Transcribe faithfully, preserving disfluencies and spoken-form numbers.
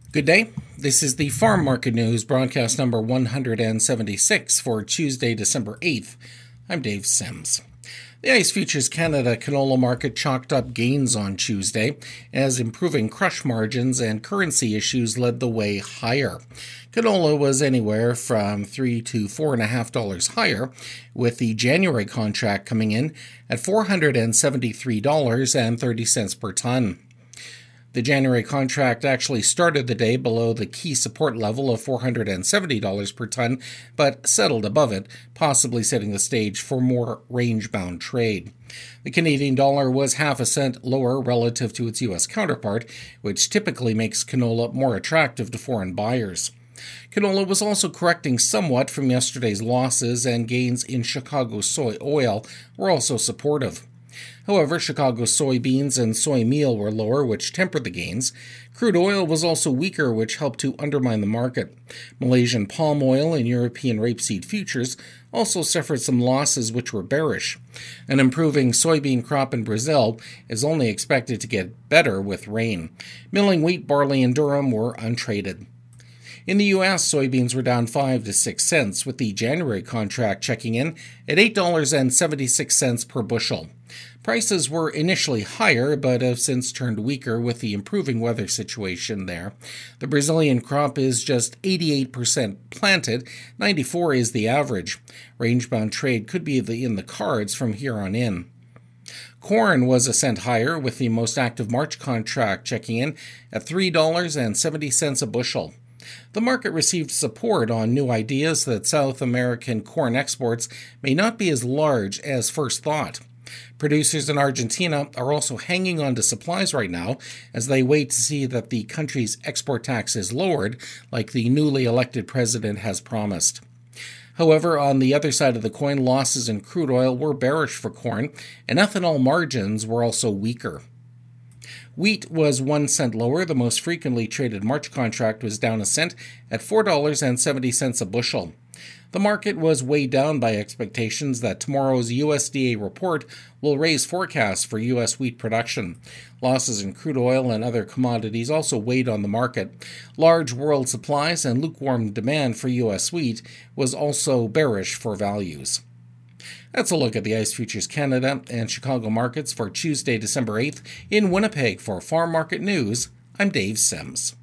Good day. This is the Farm Market News, broadcast number one hundred seventy-six for Tuesday, December eighth. I'm Dave Sims. The ICE Futures Canada canola market chalked up gains on Tuesday as improving crush margins and currency issues led the way higher. Canola was anywhere from three to four and a half dollars higher, with the January contract coming in at four hundred seventy-three dollars and thirty cents per ton. The January contract actually started the day below the key support level of four hundred seventy dollars per ton, but settled above it, possibly setting the stage for more range-bound trade. The Canadian dollar was half a cent lower relative to its U S counterpart, which typically makes canola more attractive to foreign buyers. Canola was also correcting somewhat from yesterday's losses, and gains in Chicago soy oil were also supportive. However, Chicago soybeans and soy meal were lower, which tempered the gains. Crude oil was also weaker, which helped to undermine the market. Malaysian palm oil and European rapeseed futures also suffered some losses, which were bearish. An improving soybean crop in Brazil is only expected to get better with rain. Milling wheat, barley, and durum were untraded. In the U S, soybeans were down five to six cents, with the January contract checking in at eight dollars and seventy-six cents per bushel. Prices were initially higher, but have since turned weaker with the improving weather situation there. The Brazilian crop is just eighty-eight percent planted, ninety-four is the average. Range-bound trade could be in the cards from here on in. Corn was a cent higher, with the most active March contract checking in at three dollars and seventy cents a bushel. The market received support on new ideas that South American corn exports may not be as large as first thought. Producers in Argentina are also hanging on to supplies right now as they wait to see that the country's export tax is lowered, like the newly elected president has promised. However, on the other side of the coin, losses in crude oil were bearish for corn, and ethanol margins were also weaker. Wheat was one cent lower. The most frequently traded March contract was down a cent at four dollars and seventy cents a bushel. The market was weighed down by expectations that tomorrow's U S D A report will raise forecasts for U S wheat production. Losses in crude oil and other commodities also weighed on the market. Large world supplies and lukewarm demand for U S wheat was also bearish for values. That's a look at the ICE Futures Canada and Chicago markets for Tuesday, December eighth. In Winnipeg for Farm Market News, I'm Dave Sims.